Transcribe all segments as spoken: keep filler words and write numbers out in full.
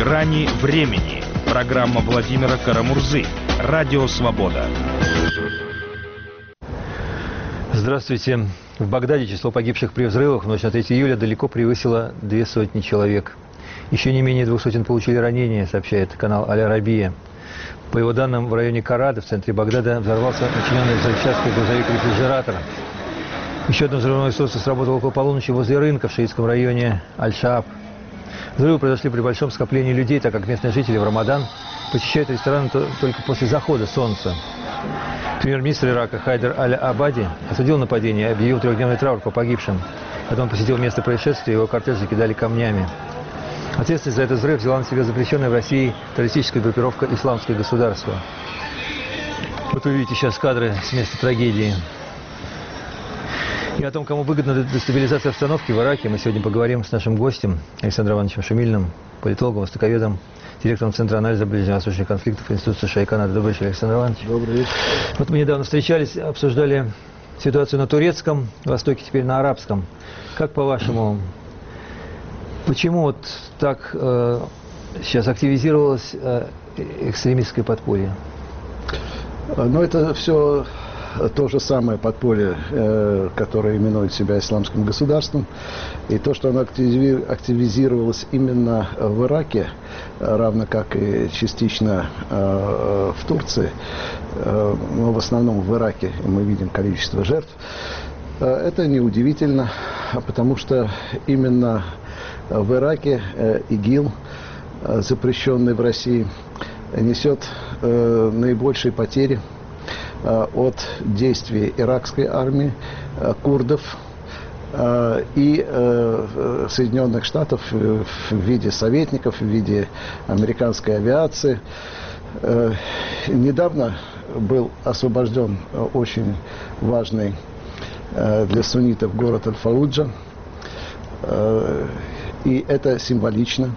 Грани времени. Программа Владимира Карамурзы. Радио Свобода. Здравствуйте. В Багдаде число погибших при взрывах в ночь на третье июля далеко превысило две сотни человек. Еще не менее двух сотен получили ранения, сообщает канал Аль-Арабия. По его данным, в районе Карада, в центре Багдада, взорвался начиненный взрывчаткой грузовик-рефрижератор. Еще одно взрывное устройство сработало около полуночи возле рынка в шиитском районе Аль-Шааб. Взрывы произошли при большом скоплении людей, так как местные жители в Рамадан посещают рестораны только после захода солнца. Премьер-министр Ирака Хайдар Аль-Абади осудил нападение и объявил трехдневный траур по погибшим. Когда он посетил место происшествия, его кортеж закидали камнями. Ответственность за этот взрыв взяла на себя запрещенная в России террористическая группировка «Исламское государство». Вот вы видите сейчас кадры с места трагедии. И о том, кому выгодна дестабилизация обстановки в Ираке, мы сегодня поговорим с нашим гостем Александром Ивановичем Шумильным, политологом, востоковедом, директором Центра анализа ближневосточных конфликтов Института США и Канады. Добрый вечер, Александр Иванович. Добрый вечер. Вот мы недавно встречались, обсуждали ситуацию на турецком Востоке, теперь на арабском. Как по-вашему, почему вот так э, сейчас активизировалось э, экстремистское подполье? Ну, это все то же самое подполье, э, которое именует себя исламским государством. И то, что оно активизировалось именно в Ираке, равно как и частично э, в Турции, э, но в основном в Ираке мы видим количество жертв, э, это неудивительно, потому что именно в Ираке э, ИГИЛ, э, запрещенный в России, несет э, наибольшие потери э, от действий иракской армии, э, курдов э, и э, Соединенных Штатов в виде советников, в виде американской авиации. Э, недавно был освобожден очень важный э, для суннитов город Аль-Фаллуджа. Э, И это символично.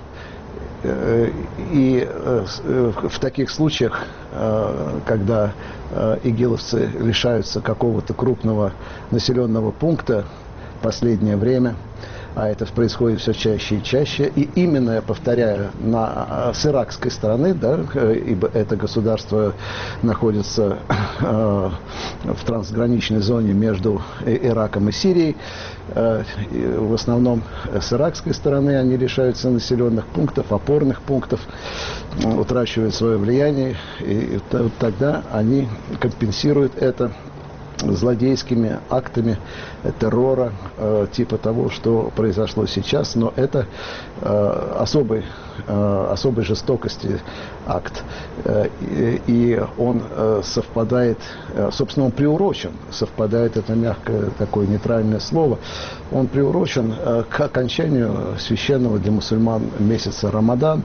И в таких случаях, когда игиловцы лишаются какого-то крупного населенного пункта в последнее время, а это происходит все чаще и чаще, и именно, я повторяю, на, с иракской стороны, да, ибо это государство находится э, в трансграничной зоне между Ираком и Сирией, э, и в основном с иракской стороны они лишаются населенных пунктов, опорных пунктов, утрачивают свое влияние, и тогда они компенсируют это злодейскими актами террора, э, типа того, что произошло сейчас, но это э, особый, э, особой жестокости акт. Э, и, и он э, совпадает, э, собственно, он приурочен, совпадает, это мягкое такое нейтральное слово, он приурочен э, к окончанию священного для мусульман месяца Рамадан.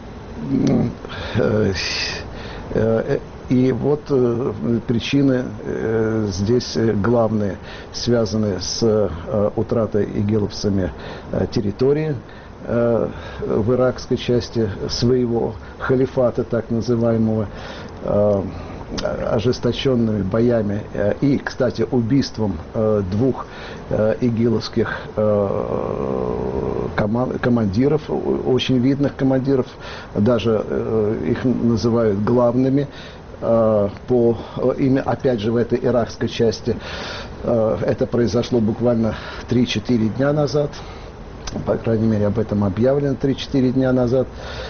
Э, э, И вот э, причины э, здесь главные, связаны с э, утратой игиловцами э, территории э, в иракской части своего халифата, так называемого, э, ожесточенными боями э, и, кстати, убийством э, двух э, игиловских э, команд, командиров, очень видных командиров, даже э, их называют главными. По, имя, опять же, в этой иракской части. Это произошло буквально три-четыре дня назад. По крайней мере, об этом объявлено три-четыре дня назад.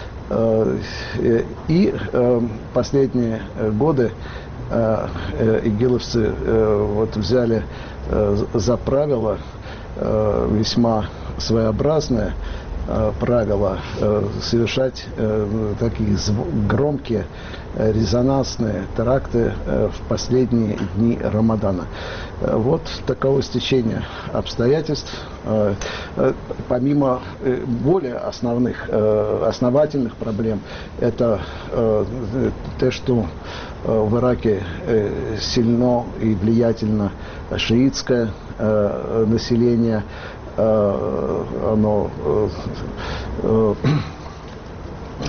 И последние годы игиловцы вот взяли за правило, весьма своеобразное правило, совершать такие громкие резонансные теракты в последние дни Рамадана. Вот таково стечение обстоятельств. Помимо более основных, основательных проблем, это то, что в Ираке сильно и влиятельно шиитское население, оно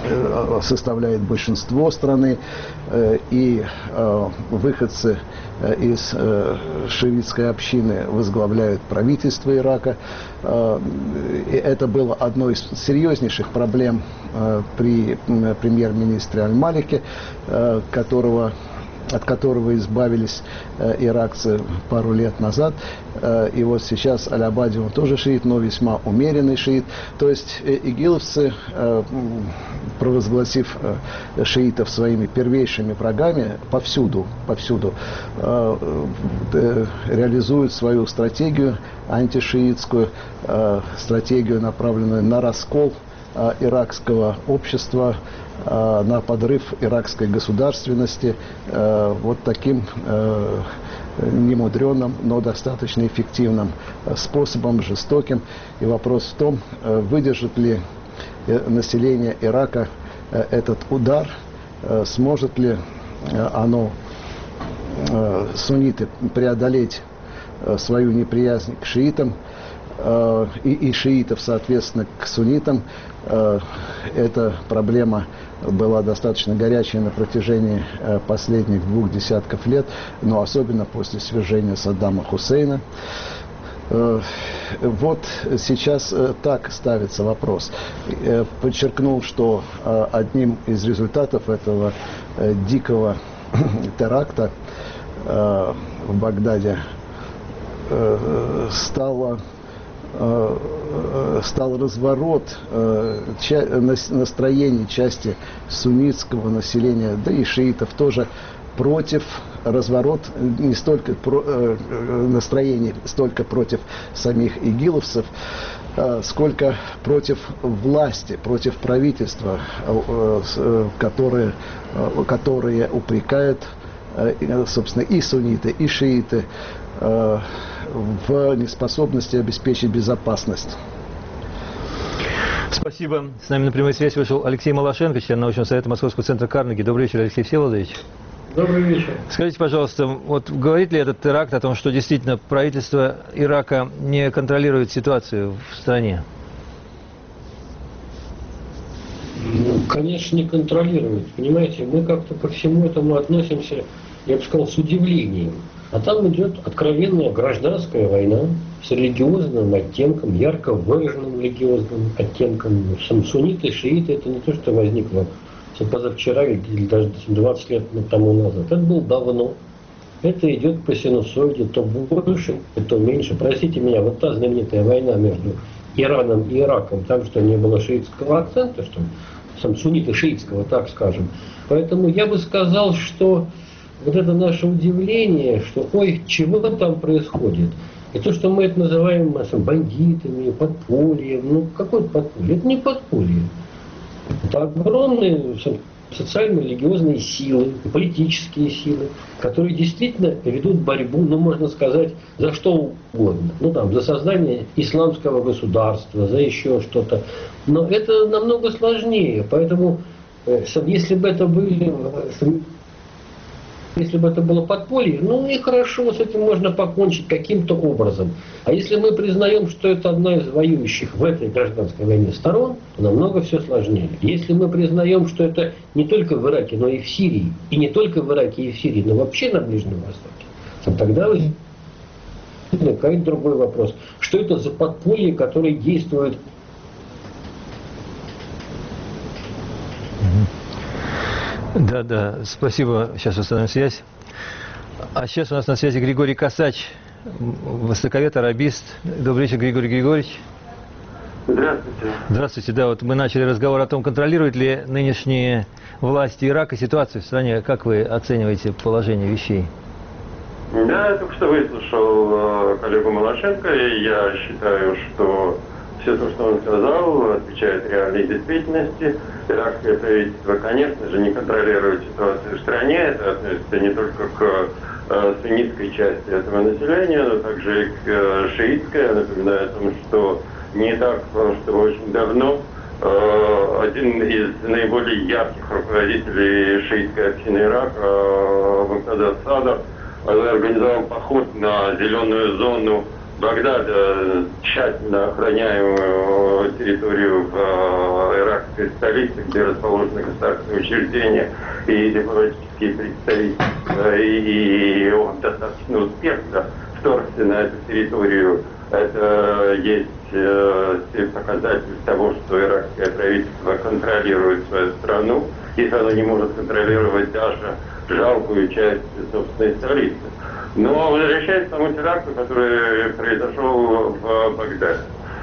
составляет большинство страны, и выходцы из шиитской общины возглавляют правительство Ирака. И это было одной из серьезнейших проблем при премьер-министре Аль-Малике, которого от которого избавились э, иракцы пару лет назад. Э, и вот сейчас Аль-Абади, он тоже шиит, но весьма умеренный шиит. То есть э, игиловцы, э, провозгласив э, шиитов своими первейшими врагами повсюду, повсюду э, э, реализуют свою стратегию антишиитскую, э, стратегию, направленную на раскол э, иракского общества, на подрыв иракской государственности вот таким немудреным, но достаточно эффективным способом, жестоким. И вопрос в том, выдержит ли население Ирака этот удар, сможет ли оно, сунниты, преодолеть свою неприязнь к шиитам, и, и шиитов, соответственно, к суннитам. Эта проблема была достаточно горячей на протяжении последних двух десятков лет, но особенно после свержения Саддама Хусейна. Вот сейчас так ставится вопрос. Подчеркнул, что одним из результатов этого дикого теракта в Багдаде стало стал разворот настроений части суннитского населения, да и шиитов тоже, против, разворот не столько настроений, столько против самих игиловцев, сколько против власти, против правительства, которые, которые упрекают, собственно, и сунниты, и шииты в неспособности обеспечить безопасность. Спасибо. С нами на прямой связи вышел Алексей Малашенко, член научного совета Московского центра Карнеги. Добрый вечер, Алексей Всеволодович. Добрый вечер. Скажите, пожалуйста, вот говорит ли этот теракт о том, что действительно правительство Ирака не контролирует ситуацию в стране? Ну, конечно, не контролирует. Понимаете, мы как-то ко всему этому относимся, я бы сказал, с удивлением. А там идет откровенная гражданская война с религиозным оттенком, ярко выраженным религиозным оттенком. Сунниты, шииты, это не то, что возникло позавчера или даже двадцать лет тому назад. Это было давно. Это идет по синусоиде, то больше, то меньше. Простите меня, вот та знаменитая война между Ираном и Ираком, там что не было шиитского акцента, что сам сунниты шиитского, так скажем. Поэтому я бы сказал, что вот это наше удивление, что ой, чего там происходит. И то, что мы это называем бандитами, подпольем, ну какое подполье? Это не подполье. Это огромные социально-религиозные силы, политические силы, которые действительно ведут борьбу, ну можно сказать, за что угодно. Ну там, за создание исламского государства, за еще что-то. Но это намного сложнее. Поэтому, если бы это были... Если бы это было подполье, ну и хорошо, с этим можно покончить каким-то образом. А если мы признаем, что это одна из воюющих в этой гражданской войне сторон, то намного все сложнее. Если мы признаем, что это не только в Ираке, но и в Сирии, и не только в Ираке и в Сирии, но вообще на Ближнем Востоке, то тогда возникает другой вопрос. Что это за подполье, которое действует? Да, да, спасибо. Сейчас установим связь. А сейчас у нас на связи Григорий Косач, востоковед, арабист. Добрый вечер, Григорий Григорьевич. Здравствуйте. Здравствуйте. Да, вот мы начали разговор о том, контролируют ли нынешние власти Ирака ситуацию в стране. Как вы оцениваете положение вещей? Да, я только что выслушал э, коллегу Малашенко, и я считаю, что все то, что он сказал, отвечает реальной действительности. Иракское правительство, конечно же, не контролирует ситуацию в стране. Это относится не только к э, суннитской части этого населения, но также и к э, шиитской. Я напоминаю о том, что не так, что очень давно э, один из наиболее ярких руководителей шиитской общины Ирака, э, Муктада Садр, организовал поход на зеленую зону Багдада, тщательно охраняемую территорию в э, иракской иракской столице, где расположены государственные учреждения и дипломатические представительства, и он достаточно успешно вторгся на эту территорию. Это есть э, показатель того, что иракское правительство контролирует свою страну, если оно не может контролировать даже жалкую часть собственной столицы. Но возвращаясь к тому теракту, который произошел в Багдаде.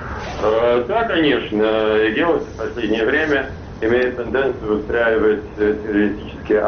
Э, да, конечно, игиловцы в последнее время имеют тенденцию устраивать террористические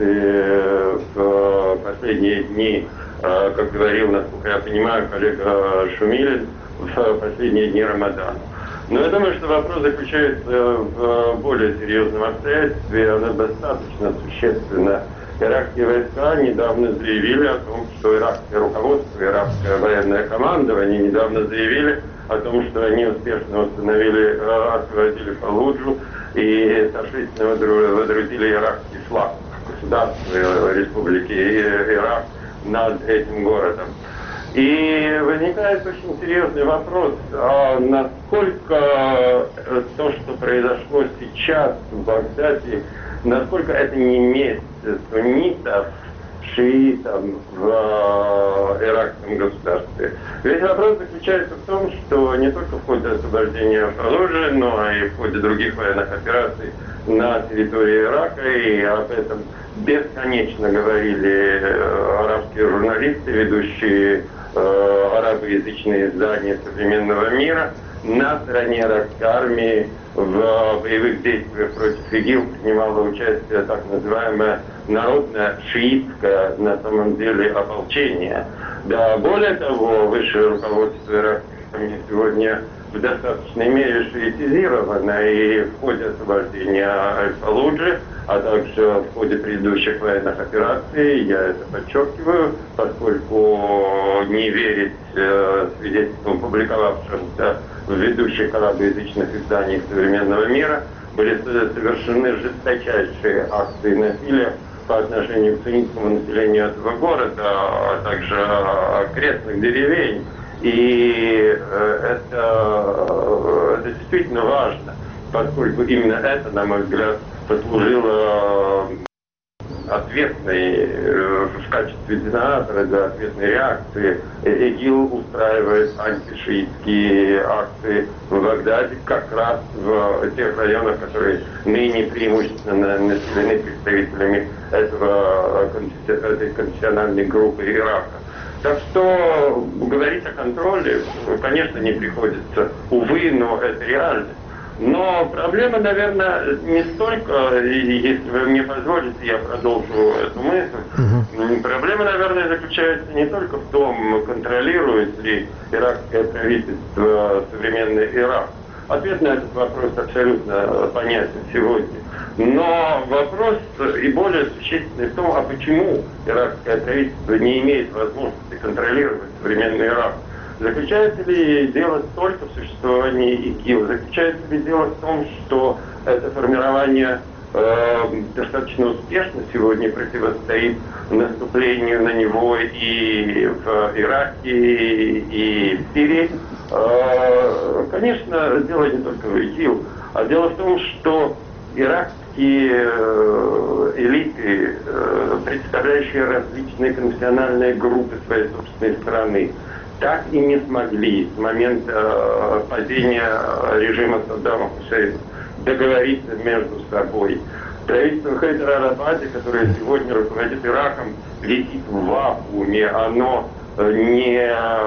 акты в последние дни, как говорил, насколько я понимаю, коллега Шумилин, в последние дни Рамадана. Но я думаю, что вопрос заключается в более серьезном обстоятельстве, оно достаточно существенно. Иракские войска недавно заявили о том, что иракское руководство, иракское военное командование недавно заявили о том, что они успешно установили, освободили Фаллуджу и торжественно водрузили иракский флаг государства Республики Ирак над этим городом. И возникает очень серьезный вопрос, а насколько то, что произошло сейчас в Багдаде, насколько это не месть суннитов, шиитов в иракском государстве. Ведь вопрос заключается в том, что не только в ходе освобождения Фаллуджи, но и в ходе других военных операций на территории Ирака, и об этом бесконечно говорили арабские журналисты, ведущие э, арабоязычные издания современного мира, на стороне иракской армии в боевых действиях против ИГИЛ принимало участие так называемое народное шиитское, на самом деле, ополчение. Да, более того, высшее руководство иракской армии сегодня в достаточной мере шиитизировано, и в ходе освобождения Аль-Фаллуджи, а также в ходе предыдущих военных операций, я это подчеркиваю, поскольку не верить э, свидетельствам, публиковавшимся в ведущих арабоязычных изданиях современного мира, были совершены жесточайшие акции насилия по отношению к суннитскому населению этого города, а также окрестных деревень. И э, это, это действительно важно, поскольку именно это, на мой взгляд, послужило ответной, в качестве детонатора для ответной реакции. ИГИЛ устраивает антишиитские акции в Багдаде как раз в тех районах, которые ныне преимущественно населены представителями этого, этой конфессиональной группы Ирака. Так что говорить о контроле, конечно, не приходится. Увы, но это реальность. Но проблема, наверное, не столько, если вы мне позволите, я продолжу эту мысль. Uh-huh. Проблема, наверное, заключается не только в том, контролирует ли иракское правительство современный Ирак. Ответ на этот вопрос абсолютно понятен сегодня. Но вопрос и более существенный в том, а почему иракское правительство не имеет возможности контролировать современный Ирак. Заключается ли дело только в существовании ИГИЛ? Заключается ли дело в том, что это формирование э, достаточно успешно сегодня противостоит наступлению на него и в Ираке, и в Сирии? Э, конечно, дело не только в ИГИЛ, а дело в том, что иракские э, элиты, э, представляющие различные конфессиональные группы своей собственной страны, так и не смогли с момента э, падения режима Саддама Хусейна договориться между собой. Правительство Хайдара аль-Абади, которое сегодня руководит Ираком, летит в вакууме, оно не,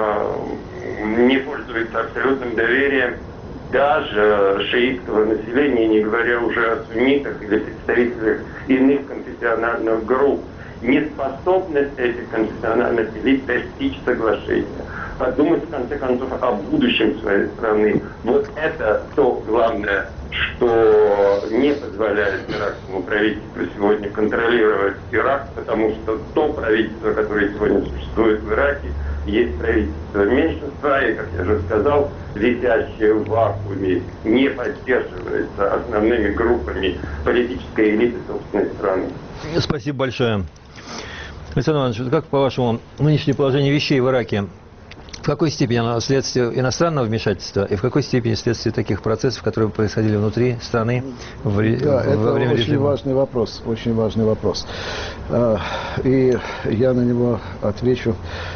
не пользуется абсолютным доверием даже шиитского населения, не говоря уже о суннитах или представителях иных конфессиональных групп. Неспособность этих конфессиональных элит достичь соглашения, подумать, в конце концов, о будущем своей страны. Вот это то главное, что не позволяет иракскому правительству сегодня контролировать Ирак, потому что то правительство, которое сегодня существует в Ираке, есть правительство меньшинства, и, как я уже сказал, висящее в вакууме, не поддерживается основными группами политической элиты собственной страны. Спасибо большое. Александр Иванович, как, по-вашему, нынешнее положение вещей в Ираке В какой степени оно следствие иностранного вмешательства и в какой степени следствие таких процессов, которые происходили внутри страны в, да, во это время очень режима? важный вопрос, очень важный вопрос. И я на него отвечу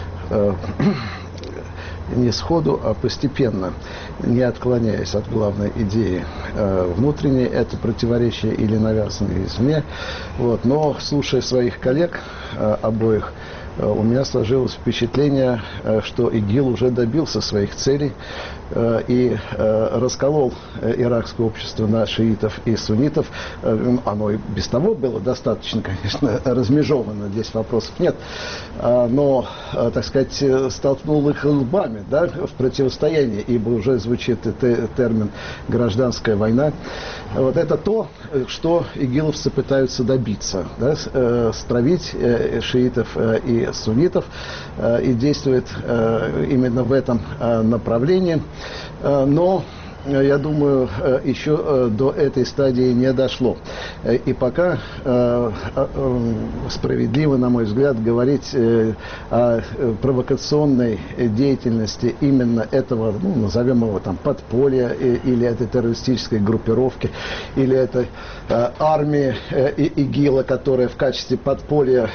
не сходу, а постепенно, не отклоняясь от главной идеи. Внутреннее это противоречие или навязанное извне. Вот. Но, слушая своих коллег обоих, у меня сложилось впечатление, что ИГИЛ уже добился своих целей и расколол иракское общество на шиитов и суннитов. Оно и без того было достаточно, конечно, размежовано, здесь вопросов нет, но, так сказать, столкнул их лбами, да, в противостоянии, ибо уже звучит термин «гражданская война». Вот это то, что игиловцы пытаются добиться, да, стравить шиитов и суннитов, и действует именно в этом направлении. Но, я думаю, еще до этой стадии не дошло. И пока справедливо, на мой взгляд, говорить о провокационной деятельности именно этого, ну, назовем его там подполья, или этой террористической группировки, или этой армии ИГИЛа, которая в качестве подполья,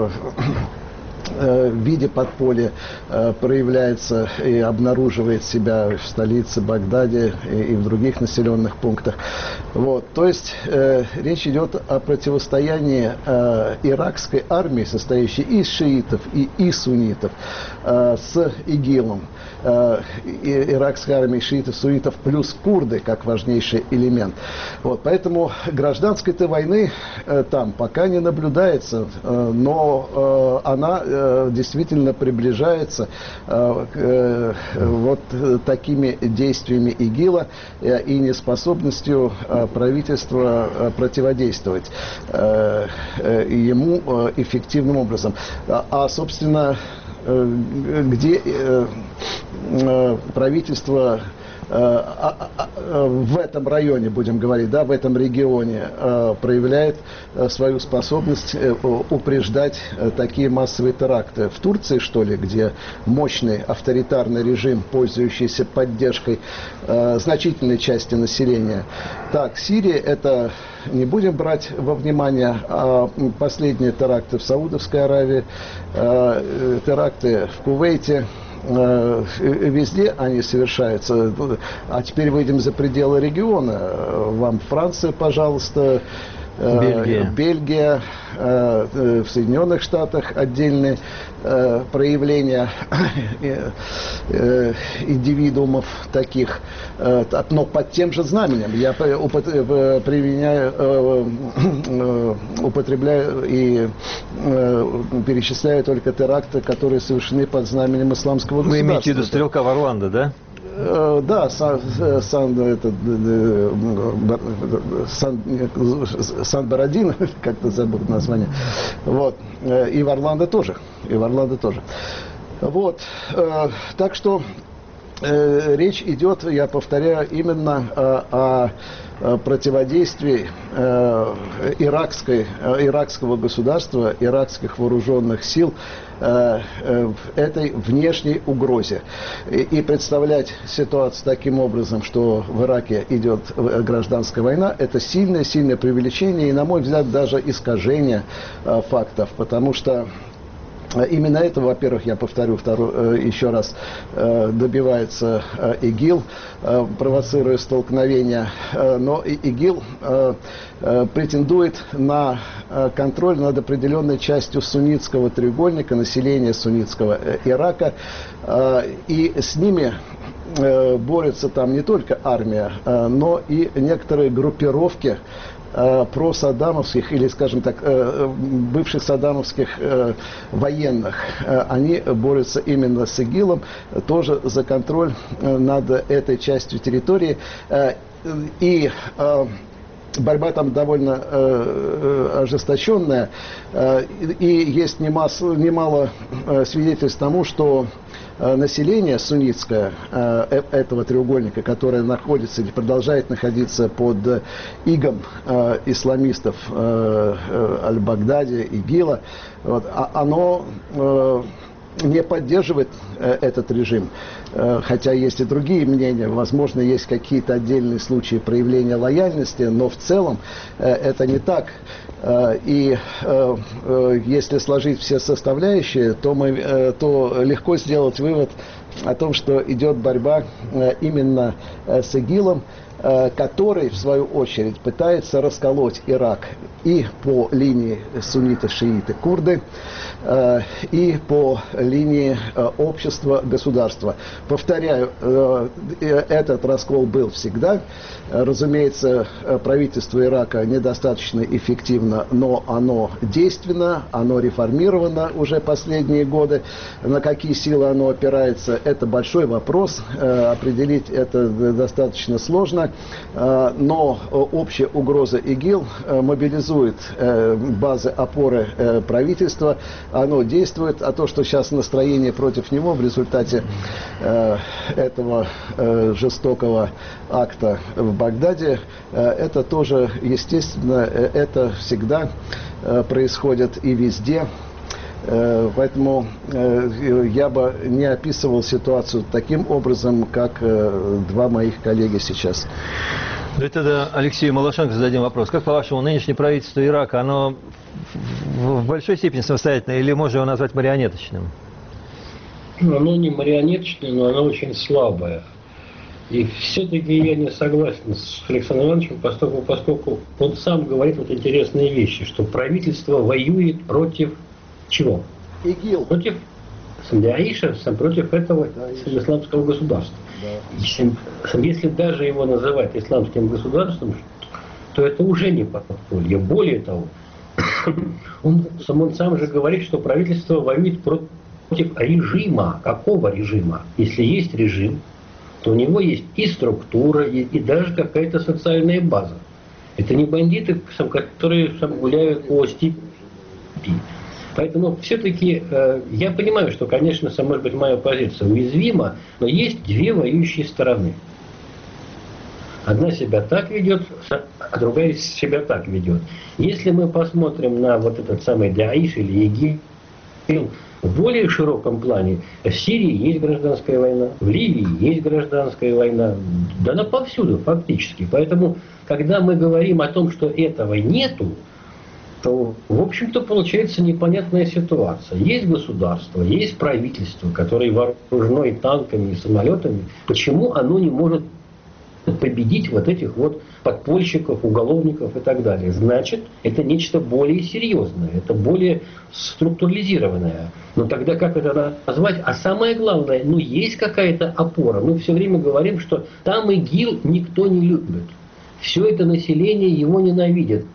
в виде подполья проявляется и обнаруживает себя в столице Багдаде и в других населенных пунктах. Вот. То есть э, речь идет о противостоянии э, иракской армии, состоящей из шиитов и из суннитов, э, с ИГИЛом. Э, иракская армия шиитов, суннитов плюс курды как важнейший элемент. Вот. Поэтому гражданской-то войны э, там пока не наблюдается, э, но э, она действительно приближается э, вот такими действиями ИГИЛа и неспособностью правительства противодействовать ему эффективным образом. А, собственно, где правительство в этом районе, будем говорить, да, в этом регионе проявляет свою способность упреждать такие массовые теракты. В Турции, что ли, где мощный авторитарный режим, пользующийся поддержкой значительной части населения. Так, Сирия, это не будем брать во внимание, а последние теракты в Саудовской Аравии, теракты в Кувейте. Везде они совершаются. А теперь выйдем за пределы региона. Вам Франция, пожалуйста, Бельгия, Бельгия в Соединенных Штатах отдельные проявления индивидуумов таких, но под тем же знаменем. Я применяю, употребляю и перечисляю только теракты, которые совершены под знаменем исламского государства. Вы имеете в виду стрелка в Орландо, да? Да, Сан, Сан, это, Сан, Сан-Бородино, как-то забыл название. Вот. И в Орландо тоже. И в Орландо тоже. Вот. Так что речь идет, я повторяю, именно о противодействии иракской, иракского государства, иракских вооруженных сил этой внешней угрозе. И представлять ситуацию таким образом, что в Ираке идет гражданская война, это сильное-сильное преувеличение и, на мой взгляд, даже искажение фактов, потому что именно этого, во-первых, я повторю второй, еще раз, добивается ИГИЛ, провоцируя столкновения, но ИГИЛ претендует на контроль над определенной частью суннитского треугольника, населения суннитского Ирака, и с ними борется там не только армия, но и некоторые группировки просаддамовских или, скажем так, бывших саддамовских военных. Они борются именно с ИГИЛом, тоже за контроль над этой частью территории. И борьба там довольно ожесточенная. И есть немало свидетельств тому, что население суннитское этого треугольника, которое находится или продолжает находиться под игом исламистов Аль-Багдади, ИГИЛа, вот, оно не поддерживает э, этот режим, э, хотя есть и другие мнения, возможно, есть какие-то отдельные случаи проявления лояльности, но в целом э, это не так. Э, и э, э, если сложить все составляющие, то, мы, э, то легко сделать вывод о том, что идет борьба э, именно э, с ИГИЛом, который, в свою очередь, пытается расколоть Ирак и по линии сунниты-шииты-курды, и по линии общества-государства. Повторяю, этот раскол был всегда. Разумеется, правительство Ирака недостаточно эффективно, но оно действенно, оно реформировано уже последние годы. На какие силы оно опирается, это большой вопрос. Определить это достаточно сложно. Но общая угроза ИГИЛ мобилизует базы опоры правительства, оно действует, а то, что сейчас настроение против него в результате этого жестокого акта в Багдаде, это тоже, естественно, это всегда происходит и везде. Поэтому я бы не описывал ситуацию таким образом, как два моих коллеги сейчас. Давайте тогда Алексею Малашенко зададим вопрос. Как, по-вашему, нынешнее правительство Ирака, оно в большой степени самостоятельное или можно его назвать марионеточным? Оно не марионеточное, но оно очень слабое. И все-таки я не согласен с Александром Ивановичем, поскольку, поскольку он сам говорит вот интересные вещи, что правительство воюет против чего? ИГИЛ. Против Даиша, против этого исламского государства. Да. Если, если даже его называть исламским государством, то это уже не подполье. Более того, он, он сам же говорит, что правительство воюет против режима. Какого режима? Если есть режим, то у него есть и структура, и, и даже какая-то социальная база. Это не бандиты, которые гуляют по степи. Поэтому все-таки э, я понимаю, что, конечно, может быть, моя позиция уязвима, но есть две воюющие стороны. Одна себя так ведет, а другая себя так ведет. Если мы посмотрим на вот этот самый Даиш или ИГИЛ в более широком плане, в Сирии есть гражданская война, в Ливии есть гражданская война, да она повсюду фактически. Поэтому, когда мы говорим о том, что этого нету, то, в общем-то, получается непонятная ситуация. Есть государство, есть правительство, которое вооружено и танками, и самолетами. Почему оно не может победить вот этих вот подпольщиков, уголовников и так далее? Значит, это нечто более серьезное, это более структурализированное. Но тогда как это назвать? А самое главное, ну есть какая-то опора. Мы все время говорим, что там ИГИЛ никто не любит. Все это население его ненавидит.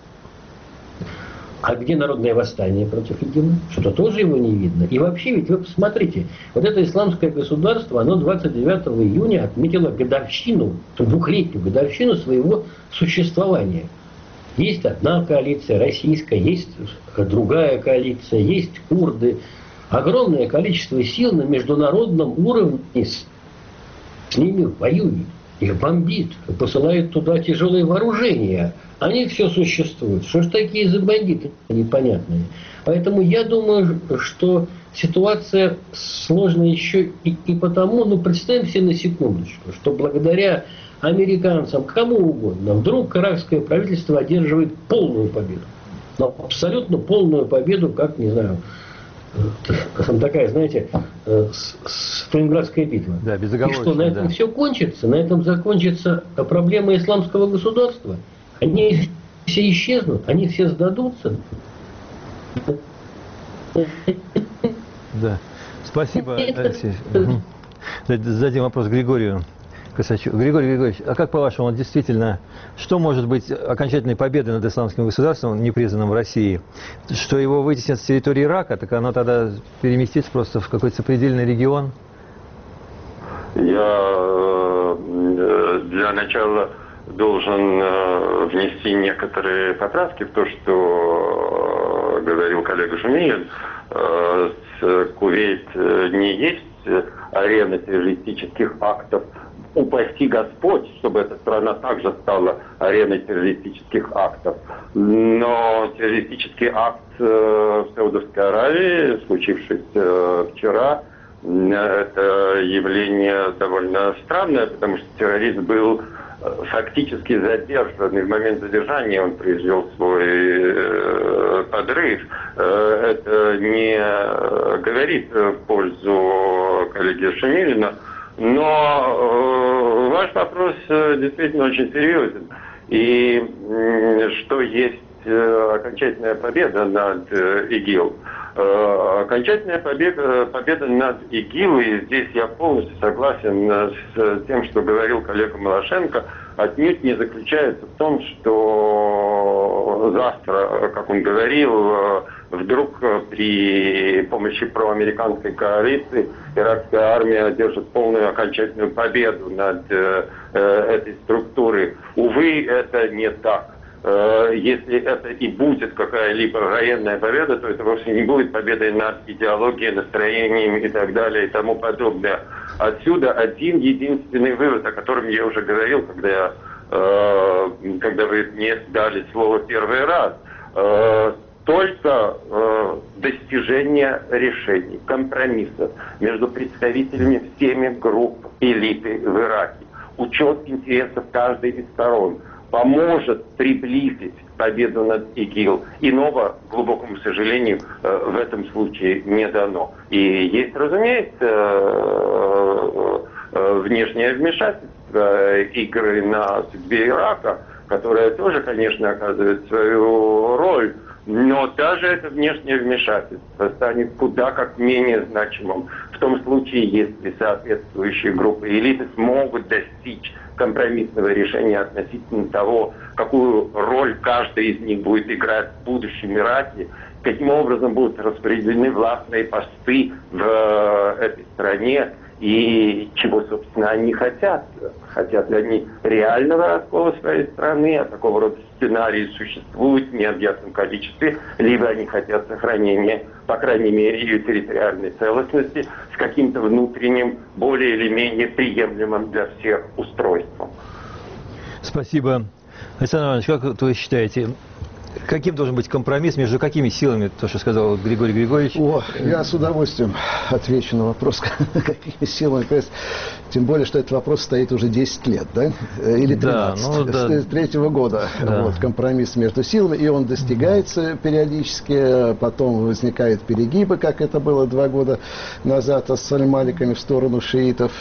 А где народное восстание против ИГИЛа? Что-то тоже его не видно. И вообще, ведь вы посмотрите, вот это исламское государство, оно двадцать девятого июня отметило годовщину, двухлетнюю годовщину своего существования. Есть одна коалиция российская, есть другая коалиция, есть курды. Огромное количество сил на международном уровне с, с ними воюет. Их бомбит, посылают туда тяжелые вооружения. Они все существуют. Что ж такие за бандиты непонятные? Поэтому я думаю, что ситуация сложная еще и, и потому, ну представим себе на секундочку, что благодаря американцам, кому угодно, вдруг иракское правительство одерживает полную победу. Но абсолютно полную победу, как, не знаю, такая, знаете, Сталинградская битва. Да, и что, на этом да. все кончится? На этом закончится проблема исламского государства? Они все исчезнут? Они все сдадутся? Да. Спасибо, Алексей. Угу. Зададим вопрос Григорию Косачеву. Григорий Григорьевич, а как по-вашему, действительно, что может быть окончательной победой над исламским государством, непризнанным в России? Что его вытеснят с территории Ирака, так оно тогда переместится просто в какой-то сопредельный регион? Я для начала должен внести некотерые поправки в то, что говорил коллега Шумилин. Кувейт не есть арена террористических актов упаси Господь, чтобы эта страна также стала ареной террористических актов. Но террористический акт в Саудовской Аравии, случившийся вчера, это явление довольно странное, потому что террорист был фактически задержан, и в момент задержания он произвел свой э, подрыв. Э, это не говорит в пользу коллеги Шемилина, но э, ваш вопрос э, действительно очень серьезен. И э, что есть э, окончательная победа над э, ИГИЛ? Окончательная победа, победа над ИГИЛ, и здесь я полностью согласен с тем, что говорил коллега Малашенко, отнюдь не заключается в том, что завтра, как он говорил, вдруг при помощи проамериканской коалиции иракская армия одержит полную окончательную победу над э, этой структурой. Увы, это не так. Если это и будет какая-либо военная победа, то это вовсе не будет победой над идеологией, настроением и так далее и тому подобное. Отсюда один единственный вывод, о котором я уже говорил, когда, я, э, когда вы мне дали слово первый раз. Э, только э, достижение решений, компромиссов между представителями всеми групп элиты в Ираке, учет интересов каждой из сторон поможет приблизить победу над ИГИЛ. Иного, к глубокому сожалению, в этом случае не дано. И есть, разумеется, внешнее вмешательство, игры на судьбе Ирака, которое тоже, конечно, оказывает свою роль. Но даже это внешнее вмешательство станет куда как менее значимым в том случае, если соответствующие группы элиты смогут достичь компромиссного решения относительно того, какую роль каждый из них будет играть в будущем Ираке, каким образом будут распределены властные посты в этой стране и чего, собственно, они хотят. Хотят ли они реального раскола своей страны, а такого рода сценарии существуют в необъятном количестве, либо они хотят сохранения, по крайней мере, ее территориальной целостности с каким-то внутренним, более или менее приемлемым для всех устройством. Спасибо. Александр Иванович, как вы считаете, каким должен быть компромисс, между какими силами, то, что сказал Григорий Григорьевич? О, я с удовольствием отвечу на вопрос, какими силами. Тем более, что этот вопрос стоит уже десять лет, да? Или тринадцать. Да, ну, да. С третьего года. Да. Вот, компромисс между силами, и он достигается периодически, потом возникают перегибы, как это было два года назад с аль-Маликами в сторону шиитов.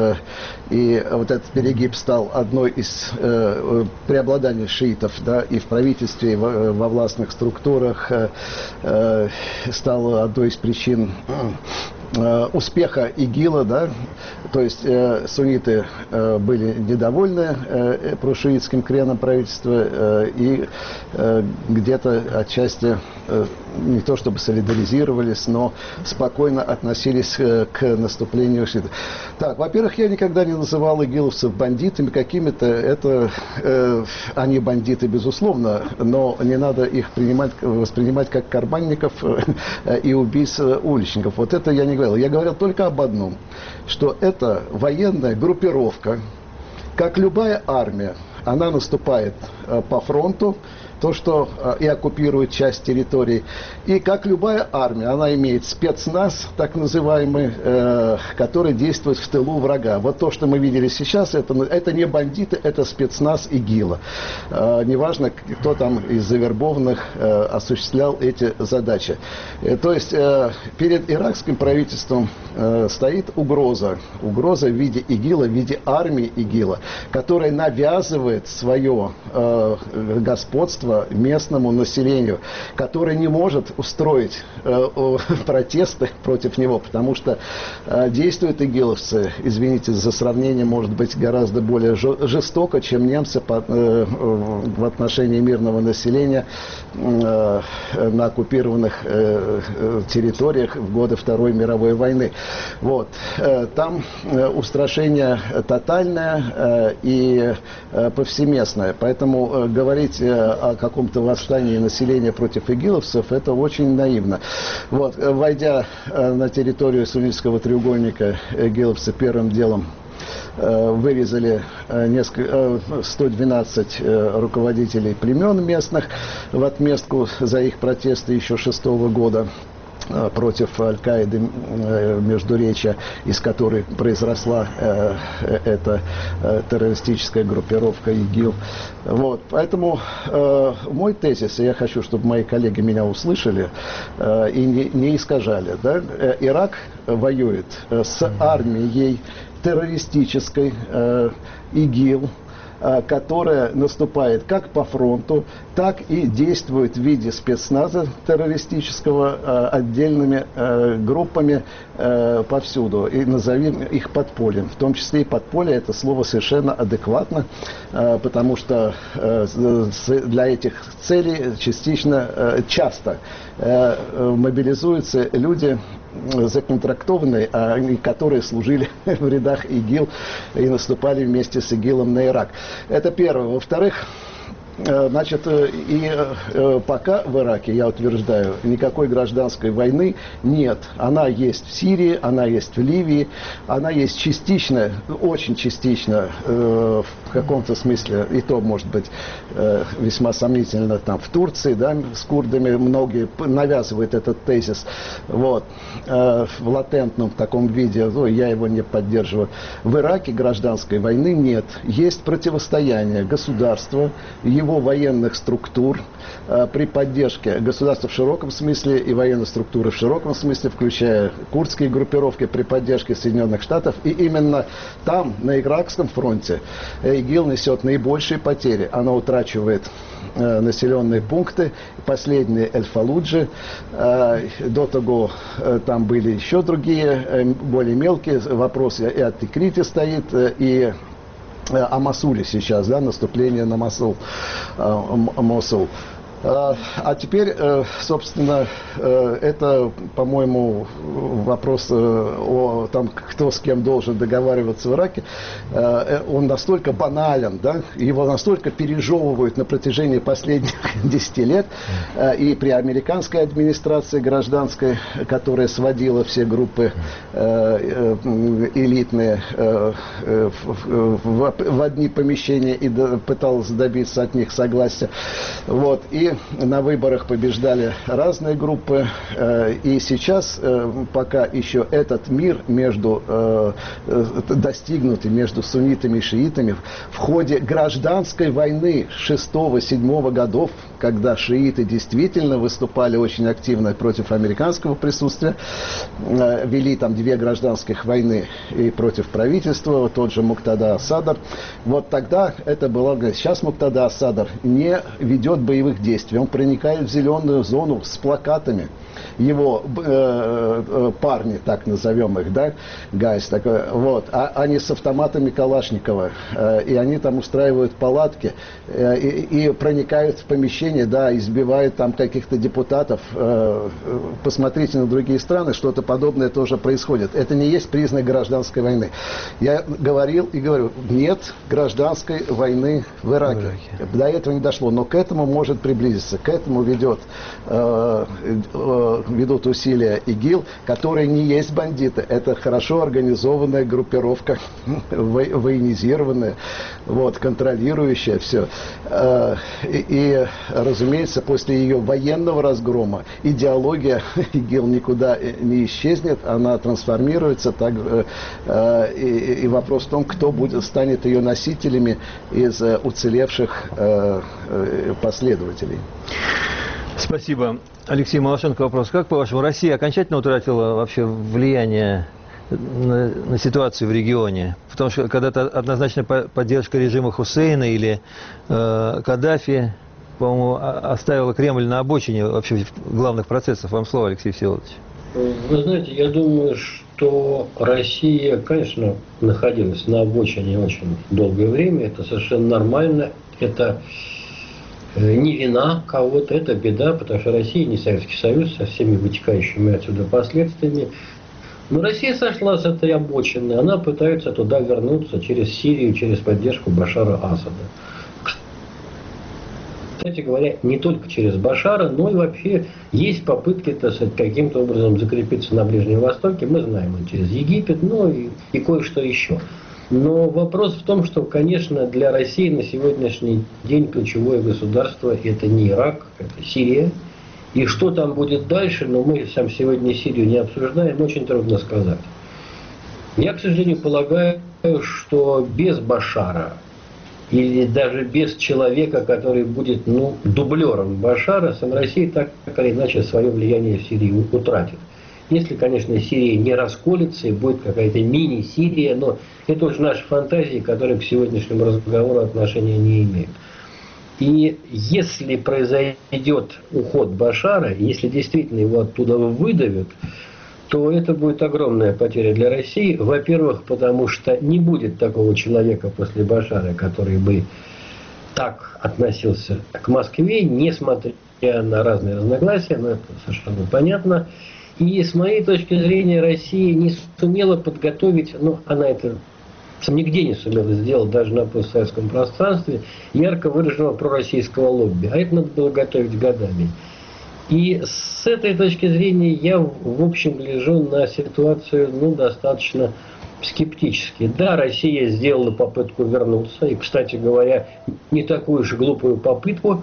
И вот этот перегиб стал одной из преобладаний шиитов, да, и в правительстве, и в во властных структурах, э, э, стало одной из причин э, успеха ИГИЛа, да, то есть э, сунниты э, были недовольны э, прошиитским креном правительства э, и э, где-то отчасти э, не то чтобы солидаризировались, но спокойно относились э, к наступлению шиитов. Так, во-первых, я никогда не называл игиловцев бандитами какими-то, это э, они бандиты, безусловно, но не надо их принимать, воспринимать как карманников э, и убийц уличников. Вот это я не говорил. Я говорил только об одном, что это военная группировка, как любая армия, она наступает э, по фронту, то, что э, и оккупирует часть территории. И как любая армия, она имеет спецназ, так называемый, э, который действует в тылу врага. Вот то, что мы видели сейчас, это, это не бандиты, это спецназ ИГИЛа. Э, неважно, кто там из завербованных э, осуществлял эти задачи. Э, то есть э, перед иракским правительством э, стоит угроза. Угроза в виде ИГИЛа, в виде армии ИГИЛа, которая навязывает свое э, господство местному населению, которое не может устроить э, протесты против него, потому что э, действуют игиловцы, извините за сравнение, может быть гораздо более жестоко, чем немцы по, э, в отношении мирного населения э, на оккупированных э, территориях в годы Второй мировой войны. Вот. Э, там э, устрашение тотальное э, и э, повсеместное, поэтому э, говорить э, о каком-то восстании населения против игиловцев, это очень наивно. Вот, войдя на территорию суннитского треугольника, игиловцы первым делом вырезали несколько, сто двенадцать руководителей племен местных в отместку за их протесты еще шестого года против Аль-Каиды, Междуречья, из которой произросла э, эта э, террористическая группировка ИГИЛ. Вот. Поэтому э, мой тезис, и я хочу, чтобы мои коллеги меня услышали э, и не, не искажали. Да? Ирак воюет с армией террористической э, ИГИЛ, которая наступает как по фронту, так и действует в виде спецназа террористического отдельными группами повсюду. И назовем их подпольем. В том числе и подполье — это слово совершенно адекватно, потому что для этих целей частично, часто мобилизуются люди, законтрактованные, а которые служили в рядах ИГИЛ и наступали вместе с ИГИЛом на Ирак. Это первое. Во-вторых, значит, и пока в Ираке, я утверждаю, никакой гражданской войны нет. Она есть в Сирии, она есть в Ливии, она есть частично, очень частично, в каком-то смысле, и то, может быть, весьма сомнительно, там, в Турции, да, с курдами многие навязывают этот тезис, вот, в латентном таком виде, ну, я его не поддерживаю. В Ираке гражданской войны нет. Есть противостояние государства, его военных структур э, при поддержке государства в широком смысле и военной структуры в широком смысле, включая курдские группировки при поддержке Соединенных Штатов. И именно там, на Иракском фронте, ИГИЛ несет наибольшие потери. Она утрачивает э, населенные пункты. Последние Эль-Фаллуджи. Э, до того э, там были еще другие, э, более мелкие вопросы. И от Тикрити стоит, э, и о Мосуле сейчас, да, наступление на Мосул, Мосул. А теперь, собственно, это, по-моему, вопрос о том, кто с кем должен договариваться в Ираке, он настолько банален, да, его настолько пережевывают на протяжении последних десяти лет, и при американской администрации гражданской, которая сводила все группы элитные в одни помещения и пыталась добиться от них согласия. Вот. И на выборах побеждали разные группы, и сейчас, пока еще этот мир между достигнутый между суннитами и шиитами в ходе гражданской войны шестого-седьмого годов, когда шииты действительно выступали очень активно против американского присутствия, вели там две гражданских войны и против правительства, тот же Муктада ас-Садр, вот тогда это было, сейчас Муктада ас-Садр не ведет боевых действий. Он проникает в зеленую зону с плакатами. Его э, э, парни, так назовем их, да, гайс такой, вот, а они с автоматами Калашникова, э, и они там устраивают палатки э, и, и проникают в помещение, да, избивают там каких-то депутатов. Э, посмотрите на другие страны, что-то подобное тоже происходит. Это не есть признак гражданской войны. Я говорил и говорю, нет гражданской войны в Ираке. В Ираке. До этого не дошло, но к этому может приблизиться. К этому ведет э, э, ведут усилия ИГИЛ, которые не есть бандиты. Это хорошо организованная группировка, военизированная, вот, контролирующая все. И, и, разумеется, после ее военного разгрома идеология ИГИЛ никуда не исчезнет, она трансформируется. Так, и, и вопрос в том, кто будет, станет ее носителями из уцелевших последователей. Спасибо. Алексей Малашенко, вопрос. Как, по-вашему, Россия окончательно утратила вообще влияние на, на ситуацию в регионе? Потому что когда-то однозначная поддержка режима Хусейна или э, Каддафи, по-моему, оставила Кремль на обочине вообще главных процессов. Вам слово, Алексей Всеволодович. Вы знаете, я думаю, что Россия, конечно, находилась на обочине очень долгое время. Это совершенно нормально. Это не вина кого-то, это беда, потому что Россия не Советский Союз со всеми вытекающими отсюда последствиями. Но Россия сошла с этой обочины, она пытается туда вернуться через Сирию, через поддержку Башара Асада. Кстати говоря, не только через Башара, но и вообще есть попытки, так сказать, каким-то образом закрепиться на Ближнем Востоке. Мы знаем, через Египет, но и, и кое-что еще. Но вопрос в том, что, конечно, для России на сегодняшний день ключевое государство – это не Ирак, это Сирия. И что там будет дальше, но мы сам сегодня Сирию не обсуждаем, очень трудно сказать. Я, к сожалению, полагаю, что без Башара или даже без человека, который будет ну, дублером Башара, сам Россия так или иначе свое влияние в Сирии утратит. Если, конечно, Сирия не расколется и будет какая-то мини-Сирия, но это уже наши фантазии, которые к сегодняшнему разговору отношения не имеют. И если произойдет уход Башара, если действительно его оттуда выдавят, то это будет огромная потеря для России. Во-первых, потому что не будет такого человека после Башара, который бы так относился к Москве, несмотря на разные разногласия, но это совершенно понятно. И с моей точки зрения Россия не сумела подготовить, ну она это нигде не сумела сделать, даже на постсоветском пространстве, ярко выраженного пророссийского лобби. А это надо было готовить годами. И с этой точки зрения я, в общем, гляжу на ситуацию ну, достаточно скептически. Да, Россия сделала попытку вернуться, и, кстати говоря, не такую уж глупую попытку.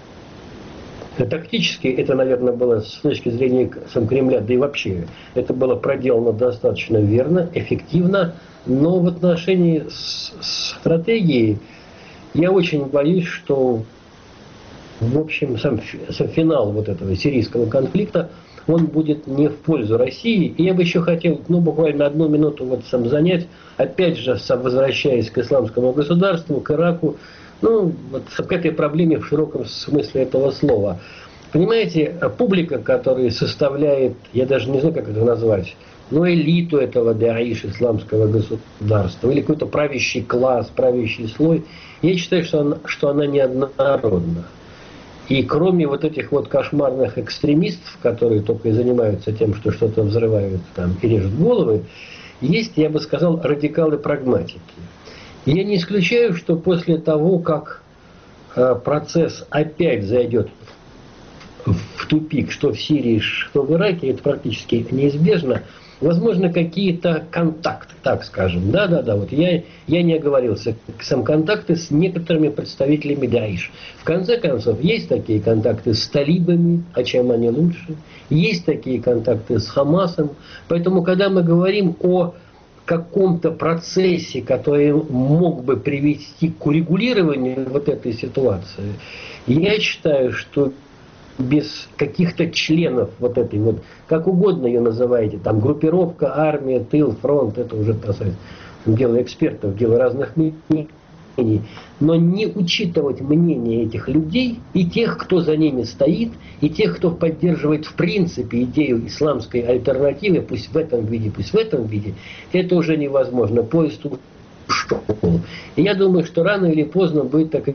Тактически это, наверное, было с точки зрения сам Кремля, да и вообще, это было проделано достаточно верно, эффективно, но в отношении с стратегией я очень боюсь, что в общем сам, сам финал вот этого сирийского конфликта, он будет не в пользу России. И я бы еще хотел, ну, буквально одну минуту вот сам занять, опять же, сам возвращаясь к исламскому государству, к Ираку, ну, вот к этой проблеме в широком смысле этого слова. Понимаете, публика, которая составляет, я даже не знаю, как это назвать, но элиту этого Даиш, исламского государства, или какой-то правящий класс, правящий слой, я считаю, что она, что она неоднородна. И кроме вот этих вот кошмарных экстремистов, которые только и занимаются тем, что что-то взрывают там и режут головы, есть, я бы сказал, радикалы-прагматики. И я не исключаю, что после того, как э, процесс опять зайдет в тупик, что в Сирии, что в Ираке, это практически неизбежно, возможно, какие-то контакты, так скажем. Да-да-да, вот я, я не оговорился, сам контакты с некоторыми представителями Даиш. В конце концов, есть такие контакты с талибами, а чем они лучше, есть такие контакты с Хамасом. Поэтому, когда мы говорим о каком-то процессе, который мог бы привести к урегулированию вот этой ситуации, я считаю, что без каких-то членов вот этой вот, как угодно ее называете, там группировка, армия, тыл, фронт, это уже, так сказать, дело экспертов, дело разных мнений, но не учитывать мнение этих людей и тех, кто за ними стоит, и тех, кто поддерживает в принципе идею исламской альтернативы, пусть в этом виде, пусть в этом виде, это уже невозможно. Поезд ушел. И я думаю, что рано или поздно будет так.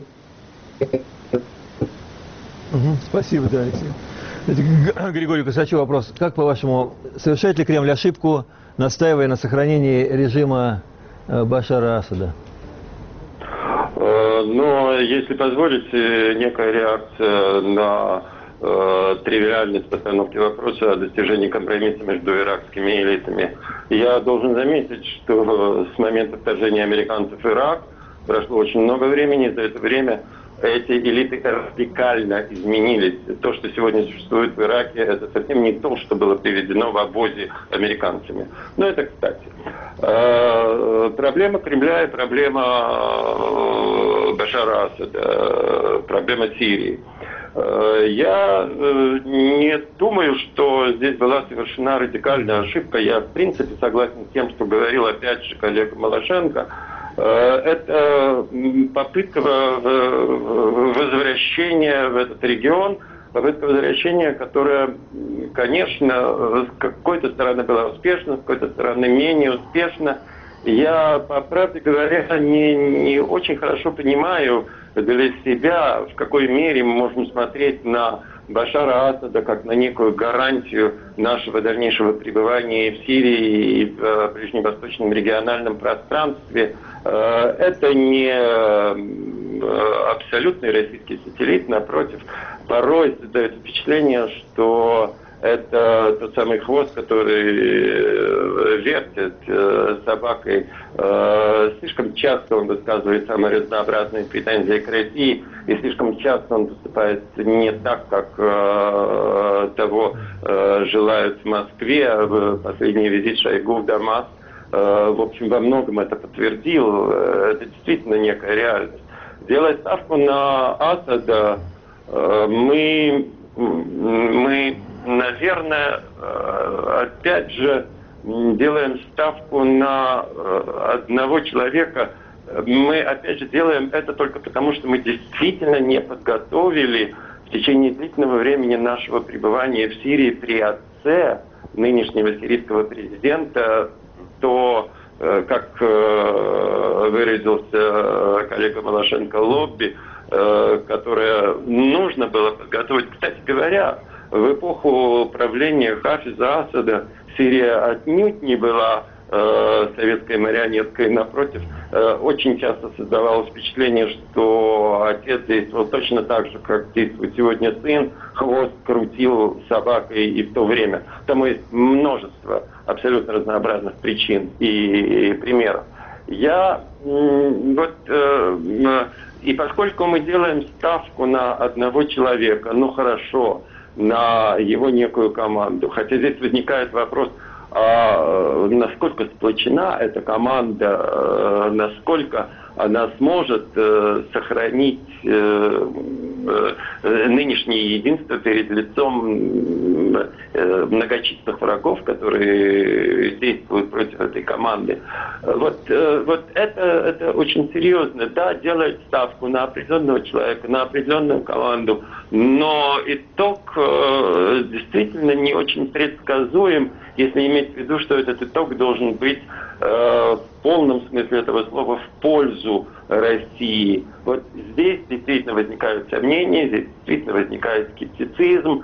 Угу, спасибо, да, Алексей. Григорий Косачев, вопрос. Как, по-вашему, совершает ли Кремль ошибку, настаивая на сохранении режима Башара Асада? Но, если позволите, некая реакция на э, тривиальность постановки вопроса о достижении компромисса между иракскими элитами. Я должен заметить, что с момента вторжения американцев в Ирак прошло очень много времени. За это время эти элиты радикально изменились. То, что сегодня существует в Ираке, это совсем не то, что было приведено в обозе американцами. Но это кстати. Проблема Кремля и проблема Башара Асада, проблема Сирии. Я не думаю, что здесь была совершена радикальная ошибка. Я, в принципе, согласен с тем, что говорил опять же коллега Малашенко. Это попытка возвращения в этот регион, попытка возвращения, которая, конечно, с какой-то стороны была успешна, с какой-то стороны менее успешна. Я, по правде говоря, не, не очень хорошо понимаю для себя, в какой мере мы можем смотреть на Башара Асада как на некую гарантию нашего дальнейшего пребывания в Сирии и в ближневосточном региональном пространстве. Это не абсолютный российский сателлит, напротив, порой создает впечатление, что это тот самый хвост, который вертит собакой. Слишком часто он высказывает самые разнообразные претензии к России, и слишком часто он поступает не так, как того желают в Москве. Последний визит Шойгу в Дамаск, в общем, во многом это подтвердил. Это действительно некая реальность. Делая ставку на Асада, мы, мы, наверное, опять же делаем ставку на одного человека. Мы, опять же, делаем это только потому, что мы действительно не подготовили в течение длительного времени нашего пребывания в Сирии при отце нынешнего сирийского президента, то, как выразился коллега Малашенко, лобби, которое нужно было подготовить. Кстати говоря, в эпоху правления Хафиза Асада Сирия отнюдь не была э, советской марионеткой. Напротив, э, очень часто создавалось впечатление, что отец действовал точно так же, как действует сегодня сын. Хвост крутил собакой и в то время. Тому есть множество абсолютно разнообразных причин и, и примеров. Я э, вот... Э, И поскольку мы делаем ставку на одного человека, ну хорошо, на его некую команду, хотя здесь возникает вопрос, а насколько сплочена эта команда, насколько она сможет э, сохранить э, э, нынешнее единство перед лицом э, многочисленных врагов, которые действуют против этой команды. Вот, э, вот это, это очень серьезно. Да, делать ставку на определенного человека, на определенную команду, но итог э, действительно не очень предсказуем, если иметь в виду, что этот итог должен быть в полном смысле этого слова в пользу России. Вот здесь действительно возникают сомнения, здесь действительно возникает скептицизм,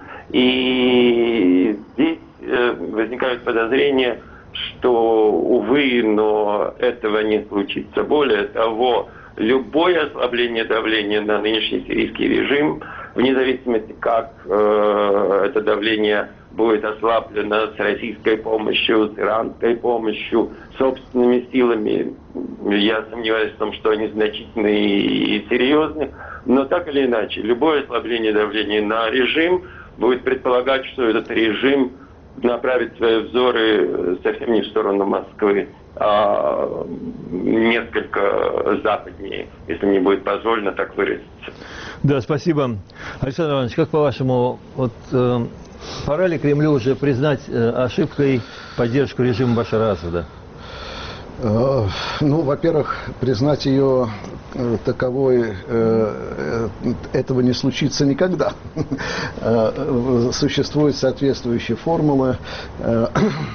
и здесь возникают подозрения, что, увы, но этого не случится. Более того, любое ослабление давления на нынешний сирийский режим, вне зависимости, как э, это давление будет ослаблено с российской помощью, с иранской помощью, собственными силами, я сомневаюсь в том, что они значительные и серьезные, но так или иначе, любое ослабление давления на режим будет предполагать, что этот режим направит свои взоры совсем не в сторону Москвы, а несколько западнее, если мне будет позволено так выразиться. Да, спасибо. Александр Иванович, как по-вашему, вот, э, пора ли Кремлю уже признать э, ошибкой поддержку режима Башара Асада? Э, ну, во-первых, признать ее э, таковой, э, этого не случится никогда. э, существуют соответствующие формулы э,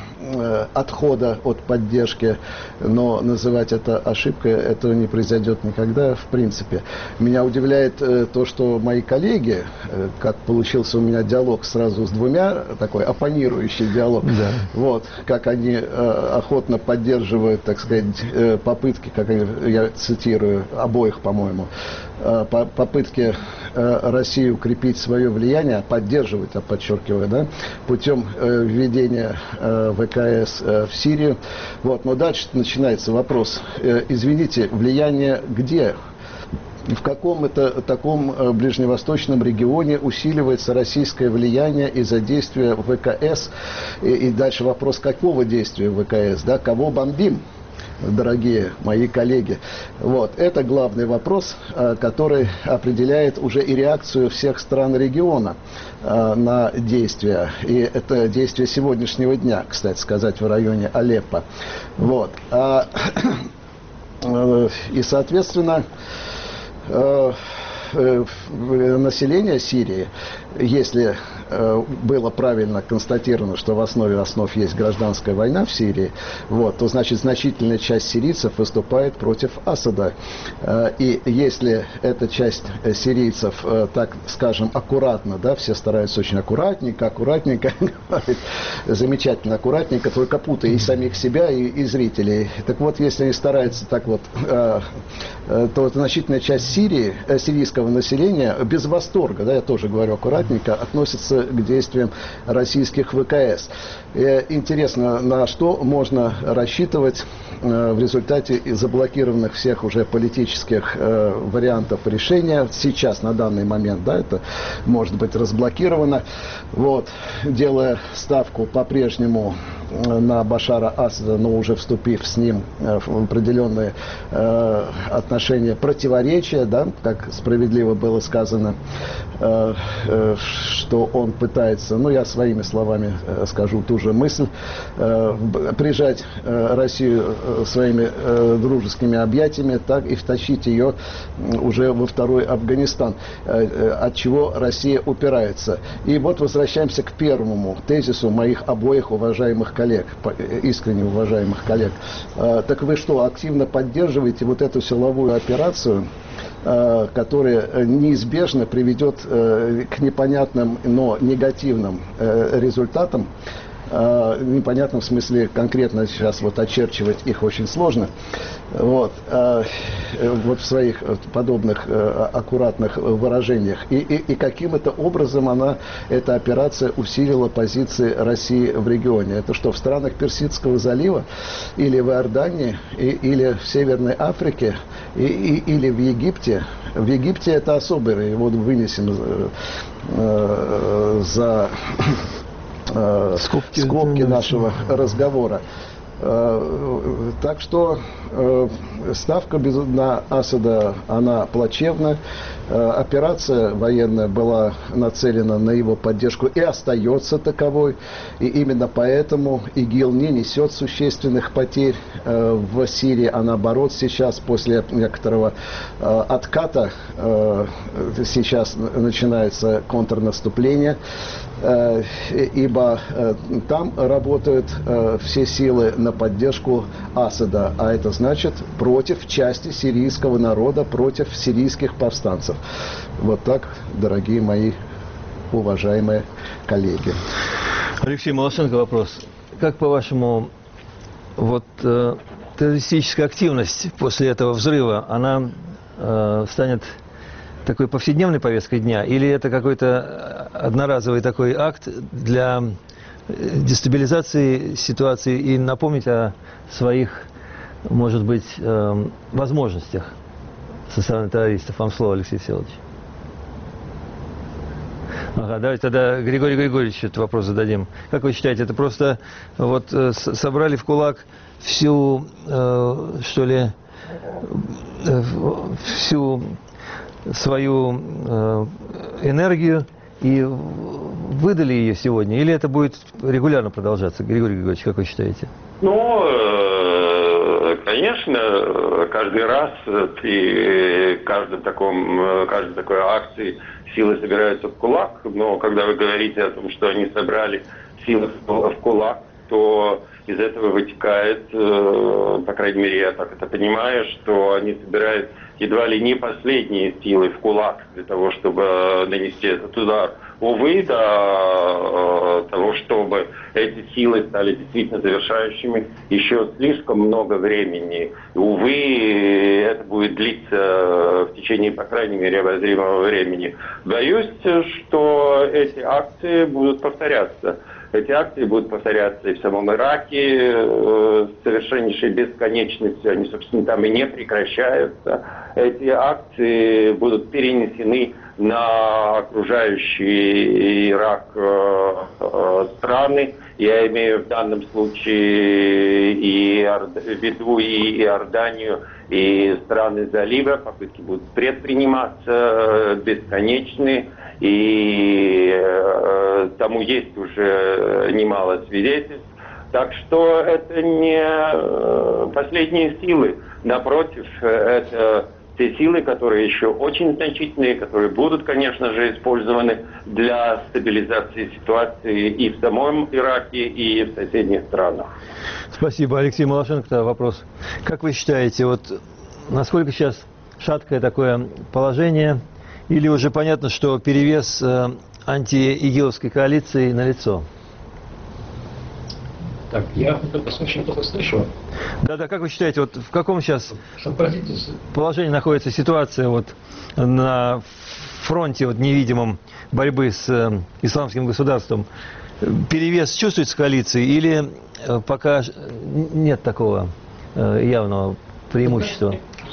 отхода от поддержки, но называть это ошибкой, этого не произойдет никогда, в принципе. Меня удивляет э, то, что мои коллеги, э, как получился у меня диалог сразу с двумя, такой оппонирующий диалог, да. Вот, как они э, охотно поддерживают, так сказать, э, попытки, как они, я цитирую, обоих, по-моему, э, по попытки э, России укрепить свое влияние, поддерживать, я подчеркиваю, да, путем э, введения э, ВКС в Сирию. Вот. Но дальше начинается вопрос. Извините, влияние где? В каком это таком ближневосточном регионе усиливается российское влияние из-за действия ВКС? И, и дальше вопрос, какого действия ВКС? Да? Кого бомбим? Дорогие мои коллеги. Вот. Это главный вопрос, который определяет уже и реакцию всех стран региона на действия. И это действия сегодняшнего дня, кстати сказать, в районе Алеппо. Вот. И, соответственно, население Сирии, если э, было правильно констатировано, что в основе основ есть гражданская война в Сирии, вот, то значит значительная часть сирийцев выступает против Асада. Э, и если эта часть э, сирийцев, э, так скажем, аккуратно, да, все стараются очень аккуратненько, аккуратненько, замечательно аккуратненько, только путая и самих себя, и, и зрителей. Так вот, если они стараются так вот, э, э, то значительная часть Сирии, э, сирийского сирийского населения без восторга, да, я тоже говорю аккуратненько, относится к действиям российских ВКС. И интересно, на что можно рассчитывать в результате заблокированных всех уже политических э, вариантов решения. Сейчас, на данный момент, да, это может быть разблокировано. Вот, делая ставку по-прежнему на Башара Асада, но уже вступив с ним в определенные э, отношения противоречия, да, как справедливо было сказано, э, э, что он пытается, ну я своими словами э, скажу ту же мысль, э, прижать э, Россию своими э, дружескими объятиями, так и втащить ее уже во второй Афганистан, э, от чего Россия упирается. И вот возвращаемся к первому тезису моих обоих уважаемых коллег, искренне уважаемых коллег. Э, так вы что, активно поддерживаете вот эту силовую операцию, э, которая неизбежно приведет э, к непонятным, но негативным э, результатам? Uh, непонятно в смысле конкретно сейчас вот очерчивать их очень сложно. Вот, uh, вот в своих подобных uh, аккуратных выражениях. И, и, и каким это образом она, эта операция усилила позиции России в регионе? Это что, в странах Персидского залива, или в Иордании, и, или в Северной Африке, и, и, или в Египте? В Египте это особый, его вынесем uh, uh, за... скобки, скобки нашего разговора. Так что ставка на Асада, она плачевна. Операция военная была нацелена на его поддержку и остается таковой. И именно поэтому ИГИЛ не несет существенных потерь в Сирии, а наоборот сейчас после некоторого отката сейчас начинается контрнаступление, ибо там работают все силы на поддержку Асада, а это значит против части сирийского народа, против сирийских повстанцев. Вот так, дорогие мои уважаемые коллеги. Алексей Малашенко, вопрос. Как, по-вашему, вот э, террористическая активность после этого взрыва, она э, станет такой повседневной повесткой дня, или это какой-то одноразовый такой акт для дестабилизации ситуации и напомнить о своих, может быть, э, возможностях со стороны террористов? Вам слово, Алексей Всеволодович. Ага, давайте тогда Григорий Григорьевич этот вопрос зададим. Как вы считаете, это просто вот э, собрали в кулак всю, э, что ли, э, всю свою э, энергию и выдали ее сегодня? Или это будет регулярно продолжаться? Григорий Григорьевич, как вы считаете? Ну, конечно, каждый раз при каждом таком, каждой такой акции силы собираются в кулак, но когда вы говорите о том, что они собрали силы в кулак, то из этого вытекает, по крайней мере, я так это понимаю, что они собирают едва ли не последние силы в кулак для того, чтобы нанести этот удар. Увы, до того, чтобы эти силы стали действительно завершающими, еще слишком много времени. Увы, это будет длиться в течение, по крайней мере, обозримого времени. Боюсь, что эти акции будут повторяться. Эти акции будут повторяться и в самом Ираке с совершеннейшей бесконечностью. Они, собственно, там и не прекращаются. Эти акции будут перенесены на окружающий Ирак э, э, страны. Я имею в данном случае и Иорд... в виду и Иорданию, и страны залива. Попытки будут предприниматься э, бесконечные. И э, тому есть уже немало свидетельств. Так что это не э, последние силы. Напротив, это те силы, которые еще очень значительные, которые будут, конечно же, использованы для стабилизации ситуации и в самом Ираке, и в соседних странах. Спасибо. Алексей Малашенко, вопрос. Как вы считаете, вот насколько сейчас шаткое такое положение, или уже понятно, что перевес э, антиигиловской коалиции налицо? Так, я вас очень плохо слышу. Да-да, как вы считаете, вот в каком сейчас положении находится ситуация вот на фронте вот невидимом борьбы с э, исламским государством? Перевес чувствуется коалиции или э, пока нет такого э, явного преимущества?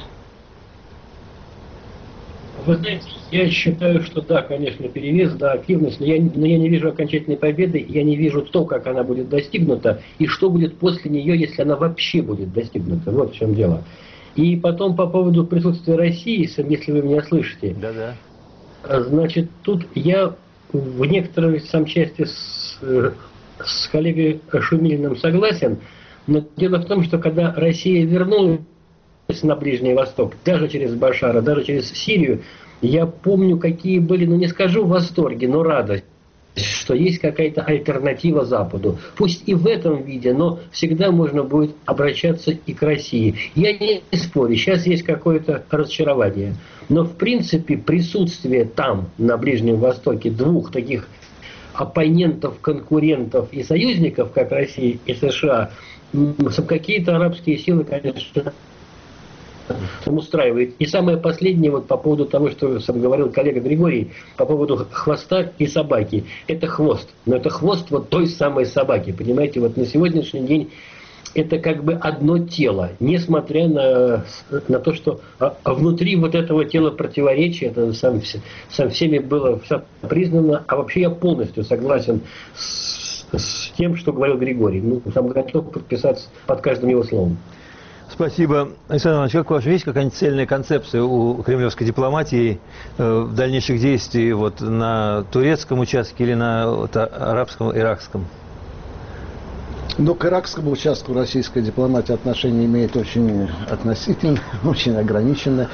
Вы знаете, я считаю, что да, конечно, перевес, да, активность, но я, но я не вижу окончательной победы, я не вижу то, как она будет достигнута, и что будет после нее, если она вообще будет достигнута. Вот в чем дело. И потом по поводу присутствия России, если вы меня слышите. Да-да. Значит, тут я в некоторой сам части с, с коллегой Шумилиным согласен, но дело в том, что когда Россия вернулась на Ближний Восток, даже через Башара, даже через Сирию, я помню, какие были, ну не скажу восторги, но радость, что есть какая-то альтернатива Западу. Пусть и в этом виде, но всегда можно будет обращаться и к России. Я не спорю, сейчас есть какое-то разочарование. Но в принципе присутствие там, на Ближнем Востоке, двух таких оппонентов, конкурентов и союзников, как Россия и США, какие-то арабские силы, конечно, устраивает. И самое последнее вот по поводу того, что сам говорил коллега Григорий, по поводу хвоста и собаки. Это хвост. Но это хвост вот той самой собаки. Понимаете, вот на сегодняшний день это как бы одно тело, несмотря на, на то, что а, а внутри вот этого тела противоречия, это сам, сам всеми было признано, а вообще я полностью согласен с, с тем, что говорил Григорий. Ну, сам готов подписаться под каждым его словом. Спасибо. Александр Иванович, как ваш, есть какая-нибудь цельная концепция у кремлевской дипломатии э, дальнейших действий вот, на турецком участке или на вот, арабском, иракском? Ну, к иракскому участку российская дипломатия отношения имеет очень относительно, очень ограниченное.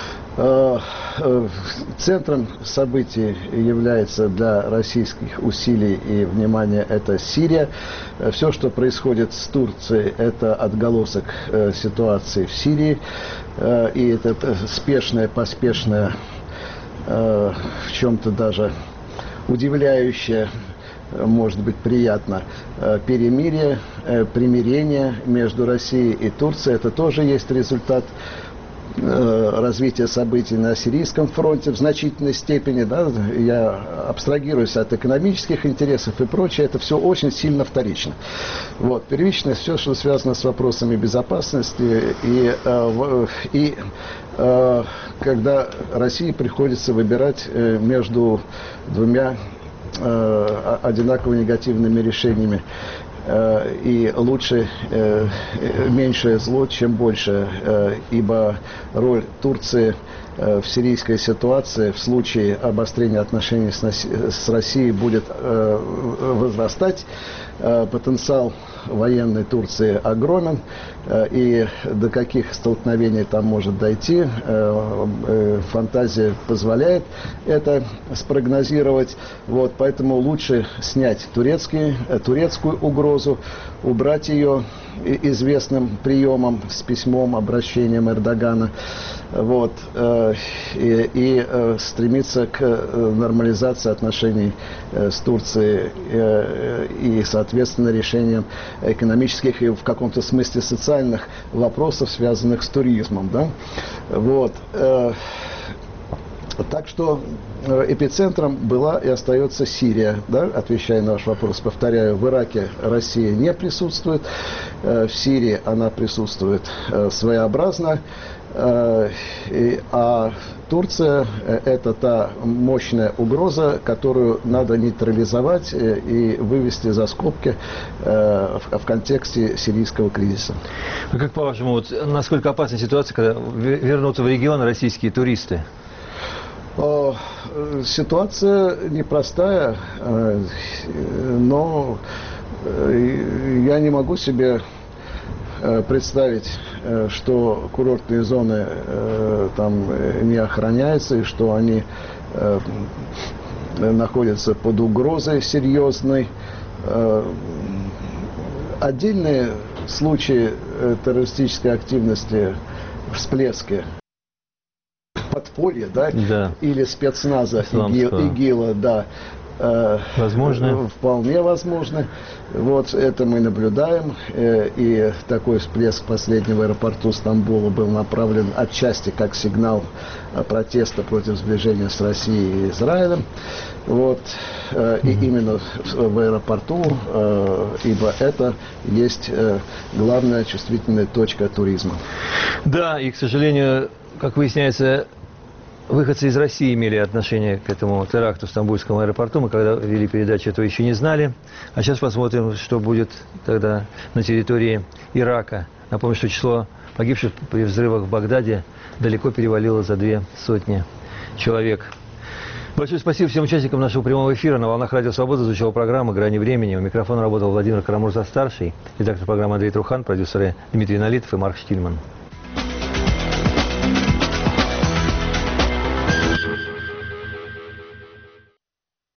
Центром событий является для российских усилий и внимания это Сирия. Все, что происходит с Турцией, это отголосок ситуации в Сирии. И это спешное, поспешное, в чем-то даже удивляющее, может быть, приятно, перемирие, примирение между Россией и Турцией. Это тоже есть результат развития событий на Сирийском фронте в значительной степени, да, я абстрагируюсь от экономических интересов и прочее, это все очень сильно вторично. Вот, первично все, что связано с вопросами безопасности, и, и когда России приходится выбирать между двумя одинаково негативными решениями, и лучше э, меньшее зло, чем больше, э, ибо роль Турции э, в сирийской ситуации в случае обострения отношений с, с Россией будет э, возрастать. Э, потенциал военной Турции огромен, э, и до каких столкновений там может дойти, э, э, фантазия позволяет это спрогнозировать. Вот, поэтому лучше снять турецкий, э, турецкую угрозу, убрать ее известным приемом с письмом, обращением Эрдогана, вот, э, и, и э, стремиться к э, нормализации отношений э, с Турцией э, и, соответственно, решением экономических и в каком-то смысле социальных вопросов, связанных с туризмом, да? Вот. Э, Так что эпицентром была и остается Сирия, да, отвечая на ваш вопрос, повторяю, в Ираке Россия не присутствует, в Сирии она присутствует своеобразно, а Турция – это та мощная угроза, которую надо нейтрализовать и вывести за скобки в контексте сирийского кризиса. А как по-вашему, вот, насколько опасна ситуация, когда вернутся в регион российские туристы? Ситуация непростая, но я не могу себе представить, что курортные зоны там не охраняются и что они находятся под угрозой серьезной. Отдельные случаи террористической активности, всплески подполья, да, да, или спецназа ИГИЛ, ИГИЛа, да, Возможно. Вполне возможно. Вот это мы наблюдаем. И такой всплеск последнего аэропорту Стамбула был направлен отчасти как сигнал протеста против сближения с Россией и Израилем. Вот. И именно в аэропорту, ибо это есть главная чувствительная точка туризма. Да, и, к сожалению, как выясняется, выходцы из России имели отношение к этому теракту в Стамбульском аэропорту. Мы когда вели передачу, этого еще не знали. А сейчас посмотрим, что будет тогда на территории Ирака. Напомню, что число погибших при взрывах в Багдаде далеко перевалило за две сотни человек. Большое спасибо всем участникам нашего прямого эфира. На волнах Радио Свобода звучала программа «Грани времени». У микрофона работал Владимир Карамурза-старший, редактор программы Андрей Трухан, продюсеры Дмитрий Налитов и Марк Штильман.